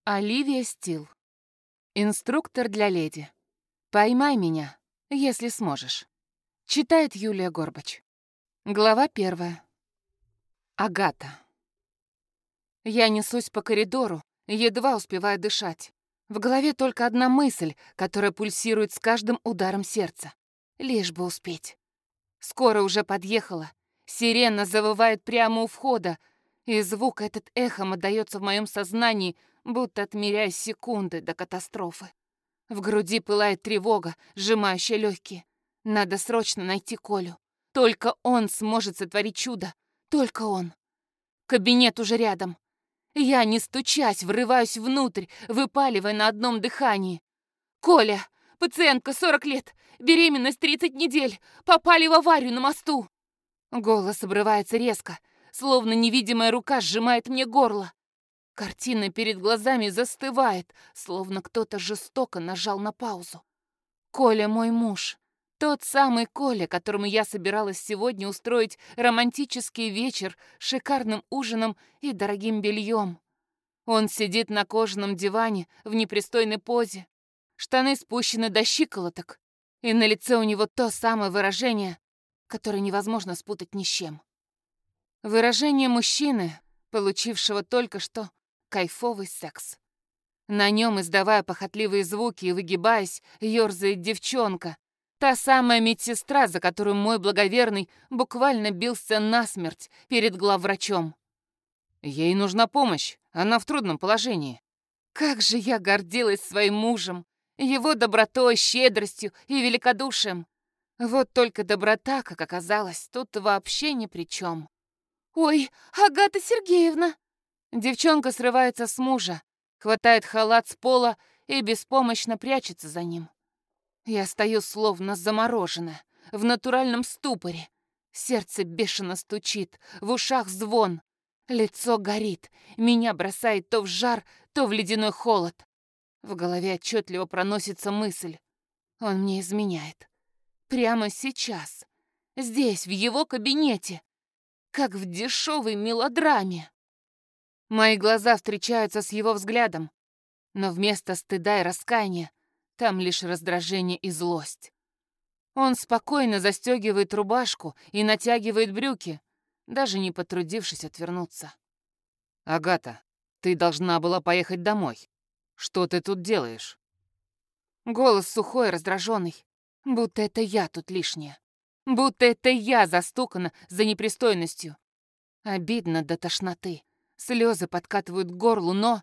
Оливия Стил. Инструктор для леди. Поймай меня, если сможешь. Читает Юлия Горбач. Глава 1. Агата. Я несусь по коридору, едва успеваю дышать. В голове только одна мысль, которая пульсирует с каждым ударом сердца. Лишь бы успеть. Скоро уже подъехала. Сирена завывает прямо у входа, и звук этот эхом отдаётся в моем сознании, будто отмеряя секунды до катастрофы. В груди пылает тревога, сжимающая легкие. Надо срочно найти Колю. Только он сможет сотворить чудо. Только он. Кабинет уже рядом. Я, не стучась, врываюсь внутрь, выпаливая на одном дыхании. «Коля! Пациентка, 40 лет! Беременность 30 недель! Попали в аварию на мосту!» Голос обрывается резко, словно невидимая рука сжимает мне горло. Картина перед глазами застывает, словно кто-то жестоко нажал на паузу. Коля мой муж. Тот самый Коля, которому я собиралась сегодня устроить романтический вечер с шикарным ужином и дорогим бельем. Он сидит на кожаном диване в непристойной позе. Штаны спущены до щиколоток, и на лице у него то самое выражение, которое невозможно спутать ни с чем. Выражение мужчины, получившего только что кайфовый секс. На нем, издавая похотливые звуки и выгибаясь, ёрзает девчонка. Та самая медсестра, за которую мой благоверный буквально бился насмерть перед главврачом. Ей нужна помощь, она в трудном положении. Как же я гордилась своим мужем, его добротой, щедростью и великодушием. Вот только доброта, как оказалось, тут вообще ни при чем. «Ой, Агата Сергеевна!» Девчонка срывается с мужа, хватает халат с пола и беспомощно прячется за ним. Я стою словно замороженная, в натуральном ступоре. Сердце бешено стучит, в ушах звон. Лицо горит, меня бросает то в жар, то в ледяной холод. В голове отчетливо проносится мысль. Он мне изменяет. Прямо сейчас. Здесь, в его кабинете. Как в дешевой мелодраме. Мои глаза встречаются с его взглядом, но вместо стыда и раскаяния там лишь раздражение и злость. Он спокойно застегивает рубашку и натягивает брюки, даже не потрудившись отвернуться. «Агата, ты должна была поехать домой. Что ты тут делаешь?» Голос сухой, раздраженный, будто это я тут лишняя. Будто это я застукана за непристойностью. Обидно до тошноты. Слезы подкатывают к горлу, но...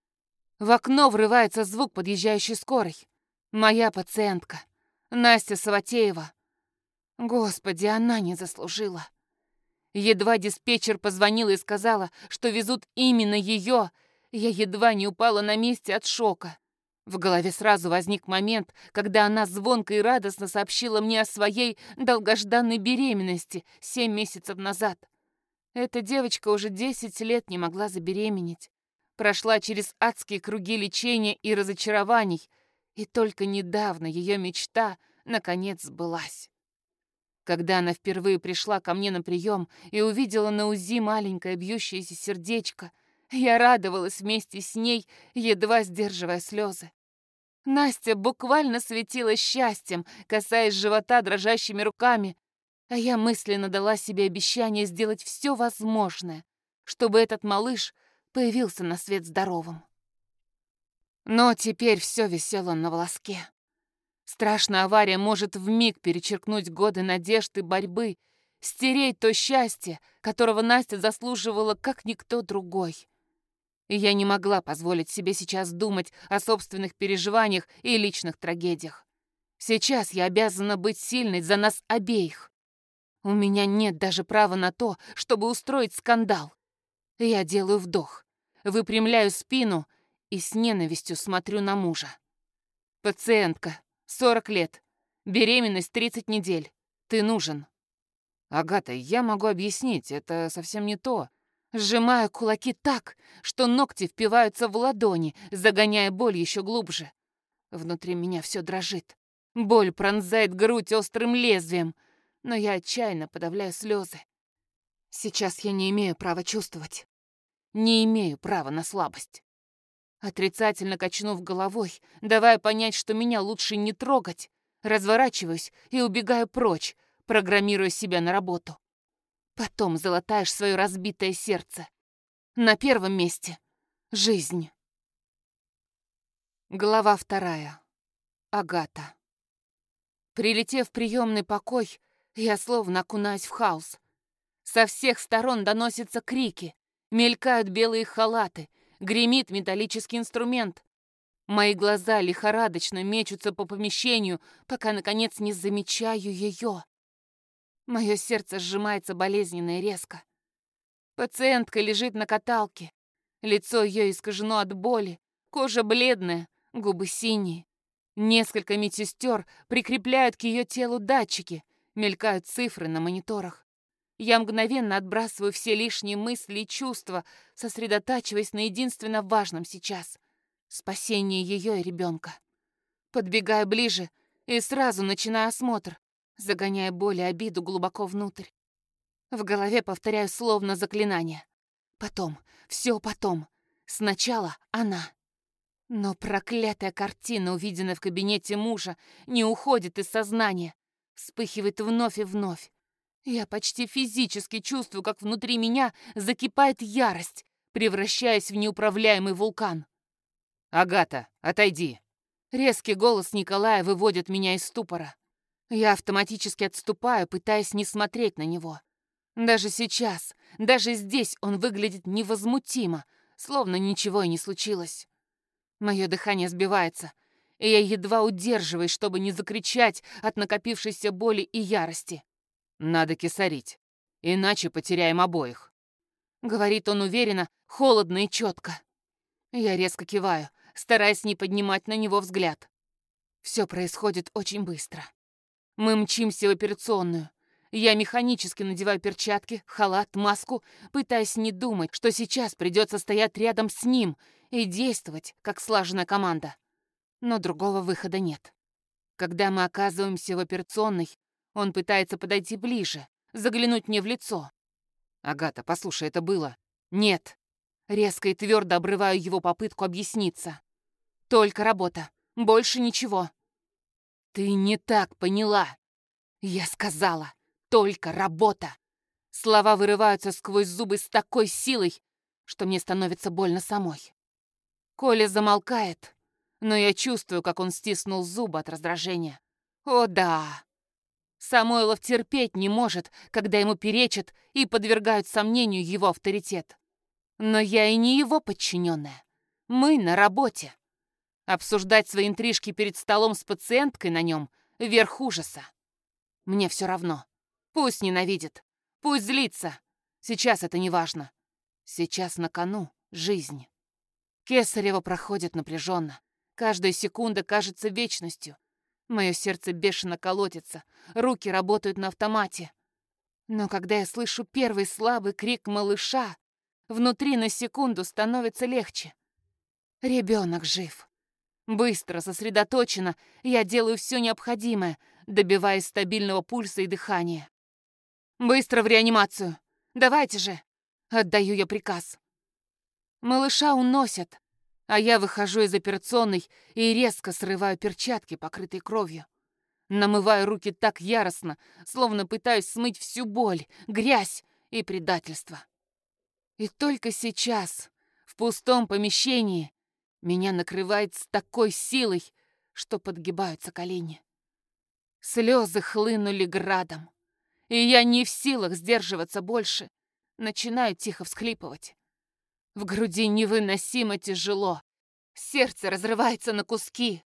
В окно врывается звук подъезжающей скорой. Моя пациентка, Настя Саватеева. Господи, она не заслужила. Едва диспетчер позвонила и сказала, что везут именно ее, я едва не упала на месте от шока. В голове сразу возник момент, когда она звонко и радостно сообщила мне о своей долгожданной беременности 7 месяцев назад. Эта девочка уже 10 лет не могла забеременеть. Прошла через адские круги лечения и разочарований, и только недавно ее мечта наконец сбылась. Когда она впервые пришла ко мне на прием и увидела на УЗИ маленькое бьющееся сердечко, я радовалась вместе с ней, едва сдерживая слезы. Настя буквально светилась счастьем, касаясь живота дрожащими руками, а я мысленно дала себе обещание сделать все возможное, чтобы этот малыш появился на свет здоровым. Но теперь все висело на волоске. Страшная авария может вмиг перечеркнуть годы надежд и борьбы, стереть то счастье, которого Настя заслуживала, как никто другой. И я не могла позволить себе сейчас думать о собственных переживаниях и личных трагедиях. Сейчас я обязана быть сильной за нас обеих. У меня нет даже права на то, чтобы устроить скандал. Я делаю вдох, выпрямляю спину и с ненавистью смотрю на мужа. Пациентка, 40 лет, беременность 30 недель. Ты нужен. Агата, я могу объяснить, это совсем не то. Сжимаю кулаки так, что ногти впиваются в ладони, загоняя боль еще глубже. Внутри меня все дрожит. Боль пронзает грудь острым лезвием, но я отчаянно подавляю слезы. Сейчас я не имею права чувствовать. Не имею права на слабость. Отрицательно качнув головой, давая понять, что меня лучше не трогать, разворачиваюсь и убегаю прочь, программируя себя на работу. Потом залатаешь свое разбитое сердце. На первом месте — жизнь. Глава 2. Агата. Прилетев в приемный покой, я словно окунаюсь в хаос. Со всех сторон доносятся крики, мелькают белые халаты, гремит металлический инструмент. Мои глаза лихорадочно мечутся по помещению, пока, наконец, не замечаю ее. Мое сердце сжимается болезненно и резко. Пациентка лежит на каталке. Лицо ее искажено от боли, кожа бледная, губы синие. Несколько медсестер прикрепляют к ее телу датчики, мелькают цифры на мониторах. Я мгновенно отбрасываю все лишние мысли и чувства, сосредотачиваясь на единственно важном сейчас — спасении ее и ребенка. Подбегаю ближе и сразу начинаю осмотр, загоняя боль и обиду глубоко внутрь. В голове повторяю словно заклинание. Потом, все потом. Сначала она. Но проклятая картина, увиденная в кабинете мужа, не уходит из сознания. Вспыхивает вновь и вновь. Я почти физически чувствую, как внутри меня закипает ярость, превращаясь в неуправляемый вулкан. «Агата, отойди!» Резкий голос Николая выводит меня из ступора. Я автоматически отступаю, пытаясь не смотреть на него. Даже сейчас, даже здесь он выглядит невозмутимо, словно ничего и не случилось. Мое дыхание сбивается, и я едва удерживаюсь, чтобы не закричать от накопившейся боли и ярости. «Надо кесарить, иначе потеряем обоих», — говорит он уверенно, холодно и четко. Я резко киваю, стараясь не поднимать на него взгляд. Все происходит очень быстро. Мы мчимся в операционную. Я механически надеваю перчатки, халат, маску, пытаясь не думать, что сейчас придется стоять рядом с ним и действовать, как слаженная команда. Но другого выхода нет. Когда мы оказываемся в операционной, он пытается подойти ближе, заглянуть мне в лицо. «Агата, послушай, это было...» «Нет». Резко и твердо обрываю его попытку объясниться. «Только работа. Больше ничего». «Ты не так поняла. Я сказала, только работа». Слова вырываются сквозь зубы с такой силой, что мне становится больно самой. Коля замолкает, но я чувствую, как он стиснул зубы от раздражения. О да! Самойлов терпеть не может, когда ему перечат и подвергают сомнению его авторитет. Но я и не его подчиненная. Мы на работе. Обсуждать свои интрижки перед столом с пациенткой на нем — верх ужаса. Мне все равно. Пусть ненавидит, пусть злится. Сейчас это не важно. Сейчас на кону жизнь. Кесарево проходит напряженно. Каждая секунда кажется вечностью. Мое сердце бешено колотится, руки работают на автомате. Но когда я слышу первый слабый крик малыша, внутри на секунду становится легче. Ребенок жив. Быстро, сосредоточенно, я делаю все необходимое, добиваясь стабильного пульса и дыхания. «Быстро в реанимацию! Давайте же!» Отдаю я приказ. Малыша уносят, а я выхожу из операционной и резко срываю перчатки, покрытые кровью. Намываю руки так яростно, словно пытаюсь смыть всю боль, грязь и предательство. И только сейчас, в пустом помещении, меня накрывает с такой силой, что подгибаются колени. Слезы хлынули градом, и я не в силах сдерживаться больше, начинаю тихо всхлипывать. В груди невыносимо тяжело, сердце разрывается на куски.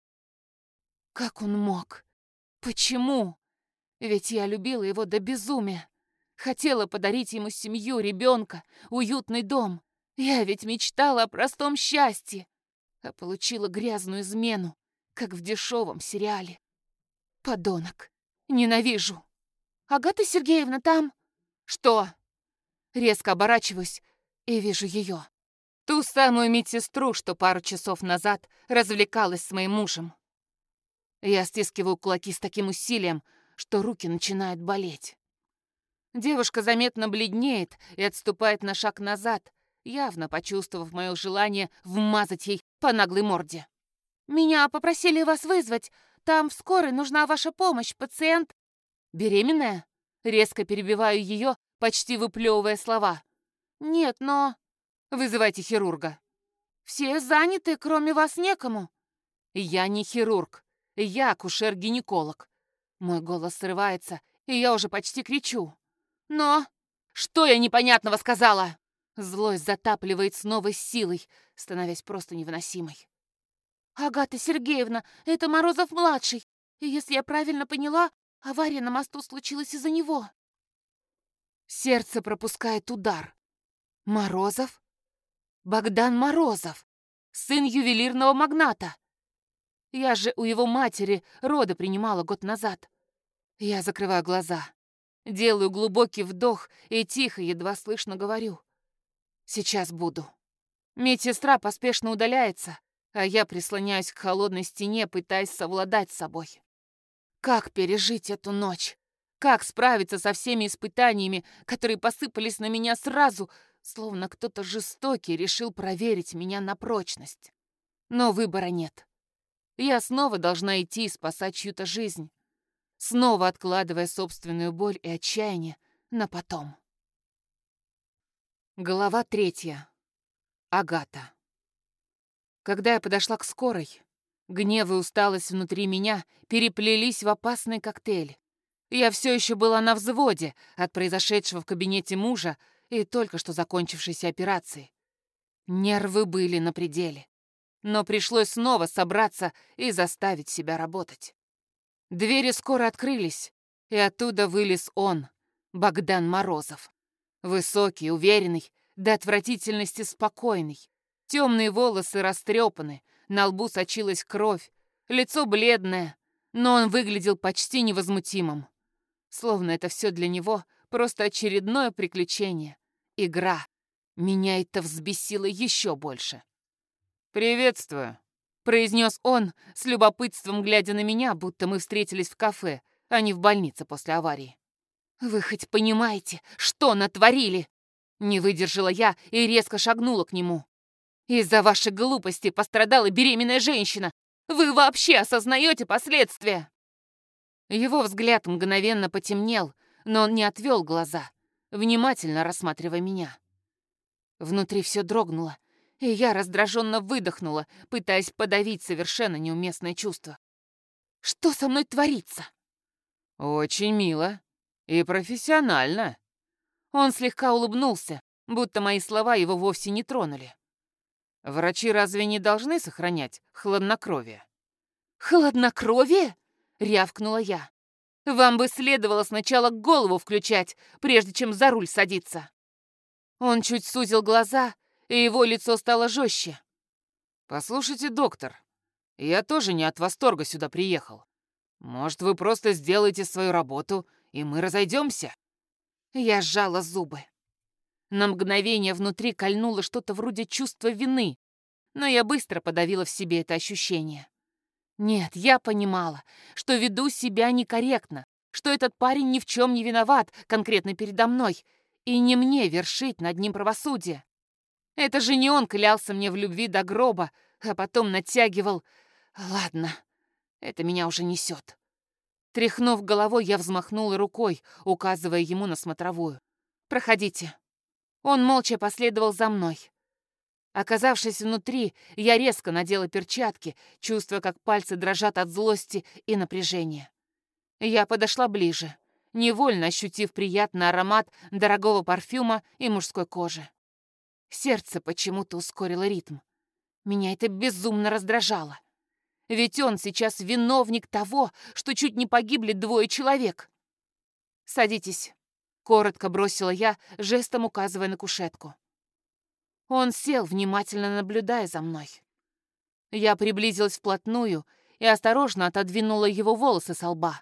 Как он мог? Почему? Ведь я любила его до безумия. Хотела подарить ему семью, ребенка, уютный дом. Я ведь мечтала о простом счастье, а получила грязную измену, как в дешевом сериале. Подонок. Ненавижу. Агата Сергеевна там? Что? Резко оборачиваюсь и вижу ее. Ту самую медсестру, что пару часов назад развлекалась с моим мужем. Я стискиваю кулаки с таким усилием, что руки начинают болеть. Девушка заметно бледнеет и отступает на шаг назад, явно почувствовав мое желание вмазать ей по наглой морде. «Меня попросили вас вызвать. Там в скорой нужна ваша помощь. Пациент...» «Беременная?» Резко перебиваю ее, почти выплевывая слова. «Нет, но...» «Вызывайте хирурга». «Все заняты, кроме вас некому». «Я не хирург. Я акушер-гинеколог». Мой голос срывается, и я уже почти кричу. «Но...» «Что я непонятного сказала?» Злость затапливает с новой силой, становясь просто невыносимой. «Агата Сергеевна, это Морозов-младший. И если я правильно поняла, авария на мосту случилась из-за него». Сердце пропускает удар. Морозов? Богдан Морозов, сын ювелирного магната. Я же у его матери роды принимала год назад. Я закрываю глаза, делаю глубокий вдох и тихо, едва слышно говорю. Сейчас буду. Медсестра поспешно удаляется, а я прислоняюсь к холодной стене, пытаясь совладать с собой. Как пережить эту ночь? Как справиться со всеми испытаниями, которые посыпались на меня сразу, словно кто-то жестокий решил проверить меня на прочность? Но выбора нет. Я снова должна идти и спасать чью-то жизнь, снова откладывая собственную боль и отчаяние на потом. Глава 3. Агата. Когда я подошла к скорой, гнев и усталость внутри меня переплелись в опасный коктейль. Я все еще была на взводе от произошедшего в кабинете мужа и только что закончившейся операции. Нервы были на пределе, но пришлось снова собраться и заставить себя работать. Двери скоро открылись, и оттуда вылез он, Богдан Морозов. Высокий, уверенный, до отвратительности спокойный. Темные волосы растрепаны, на лбу сочилась кровь, лицо бледное, но он выглядел почти невозмутимым. Словно это все для него просто очередное приключение. Игра. Меня это взбесило еще больше. «Приветствую», — произнес он, с любопытством глядя на меня, будто мы встретились в кафе, а не в больнице после аварии. «Вы хоть понимаете, что натворили?» Не выдержала я и резко шагнула к нему. «Из-за вашей глупости пострадала беременная женщина. Вы вообще осознаете последствия?» Его взгляд мгновенно потемнел, но он не отвел глаза, внимательно рассматривая меня. Внутри все дрогнуло, и я раздраженно выдохнула, пытаясь подавить совершенно неуместное чувство. «Что со мной творится?» «Очень мило и профессионально». Он слегка улыбнулся, будто мои слова его вовсе не тронули. «Врачи разве не должны сохранять хладнокровие?» «Хладнокровие?» — рявкнула я. «Вам бы следовало сначала голову включать, прежде чем за руль садиться». Он чуть сузил глаза, и его лицо стало жестче. «Послушайте, доктор, я тоже не от восторга сюда приехал. Может, вы просто сделаете свою работу, и мы разойдемся?» Я сжала зубы. На мгновение внутри кольнуло что-то вроде чувства вины, но я быстро подавила в себе это ощущение. Нет, я понимала, что веду себя некорректно, что этот парень ни в чем не виноват конкретно передо мной, и не мне вершить над ним правосудие. Это же не он клялся мне в любви до гроба, а потом натягивал... Ладно, это меня уже несет. Тряхнув головой, я взмахнула рукой, указывая ему на смотровую. «Проходите». Он молча последовал за мной. Оказавшись внутри, я резко надела перчатки, чувствуя, как пальцы дрожат от злости и напряжения. Я подошла ближе, невольно ощутив приятный аромат дорогого парфюма и мужской кожи. Сердце почему-то ускорило ритм. Меня это безумно раздражало. Ведь он сейчас виновник того, что чуть не погибли 2 человек. «Садитесь», — коротко бросила я, жестом указывая на кушетку. Он сел, внимательно наблюдая за мной. Я приблизилась вплотную и осторожно отодвинула его волосы со лба.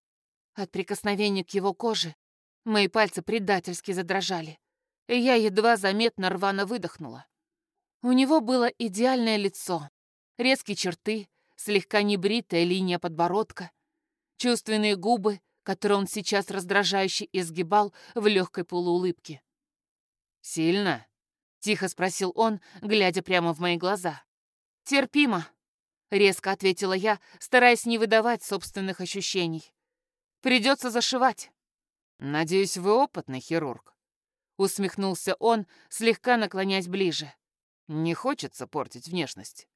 От прикосновения к его коже мои пальцы предательски задрожали, и я едва заметно рвано выдохнула. У него было идеальное лицо, резкие черты, слегка небритая линия подбородка, чувственные губы, которые он сейчас раздражающе изгибал в легкой полуулыбке. «Сильно?» — тихо спросил он, глядя прямо в мои глаза. «Терпимо», — резко ответила я, стараясь не выдавать собственных ощущений. «Придется зашивать». «Надеюсь, вы опытный хирург?» Усмехнулся он, слегка наклоняясь ближе. «Не хочется портить внешность».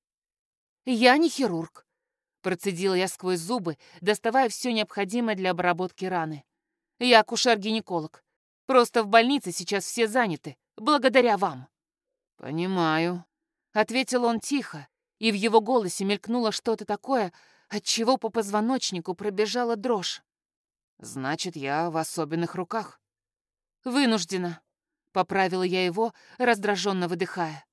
«Я не хирург», — процедила я сквозь зубы, доставая все необходимое для обработки раны. «Я акушер-гинеколог. Просто в больнице сейчас все заняты, благодаря вам». «Понимаю», — ответил он тихо, и в его голосе мелькнуло что-то такое, от чего по позвоночнику пробежала дрожь. «Значит, я в особенных руках». «Вынуждена», — поправила я его, раздраженно выдыхая.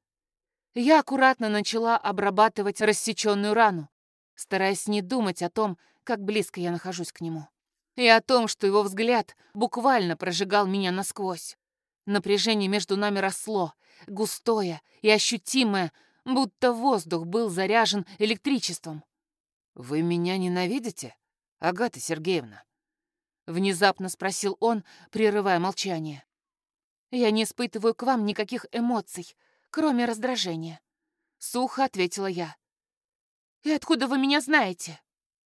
Я аккуратно начала обрабатывать рассеченную рану, стараясь не думать о том, как близко я нахожусь к нему, и о том, что его взгляд буквально прожигал меня насквозь. Напряжение между нами росло, густое и ощутимое, будто воздух был заряжен электричеством. «Вы меня ненавидите, Агата Сергеевна?» Внезапно спросил он, прерывая молчание. «Я не испытываю к вам никаких эмоций, кроме раздражения», — сухо ответила я. «И откуда вы меня знаете?»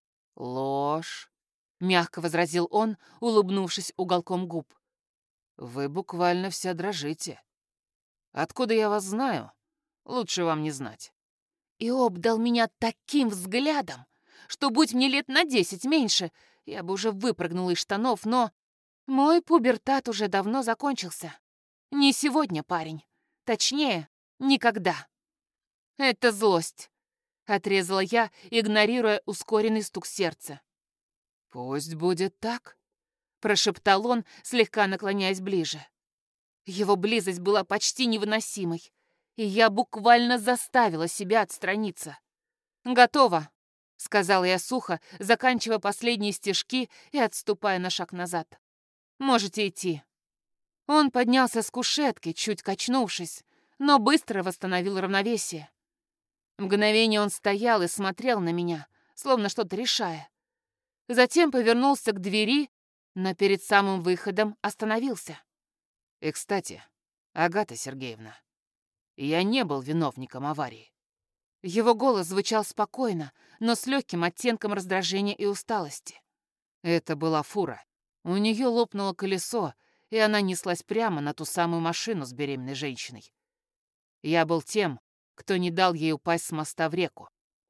«Ложь», — мягко возразил он, улыбнувшись уголком губ. «Вы буквально вся дрожите. Откуда я вас знаю? Лучше вам не знать». И обдал меня таким взглядом, что, будь мне лет на 10 меньше, я бы уже выпрыгнула из штанов, но мой пубертат уже давно закончился. Не сегодня, парень. Точнее, никогда. Это злость, отрезала я, игнорируя ускоренный стук сердца. «Пусть будет так», — прошептал он, слегка наклоняясь ближе. Его близость была почти невыносимой, и я буквально заставила себя отстраниться. «Готово», — сказала я сухо, заканчивая последние стежки и отступая на шаг назад. «Можете идти». Он поднялся с кушетки, чуть качнувшись, но быстро восстановил равновесие. Мгновение он стоял и смотрел на меня, словно что-то решая. Затем повернулся к двери, но перед самым выходом остановился. «И, кстати, Агата Сергеевна, я не был виновником аварии». Его голос звучал спокойно, но с легким оттенком раздражения и усталости. Это была фура. У нее лопнуло колесо, и она неслась прямо на ту самую машину с беременной женщиной. Я был тем, кто не дал ей упасть с моста в реку.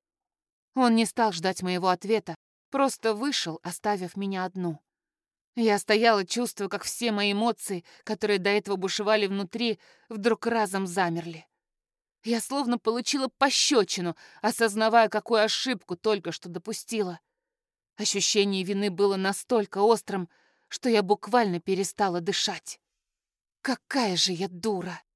Он не стал ждать моего ответа, просто вышел, оставив меня одну. Я стояла, чувствуя, как все мои эмоции, которые до этого бушевали внутри, вдруг разом замерли. Я словно получила пощечину, осознавая, какую ошибку только что допустила. Ощущение вины было настолько острым, что я буквально перестала дышать. Какая же я дура!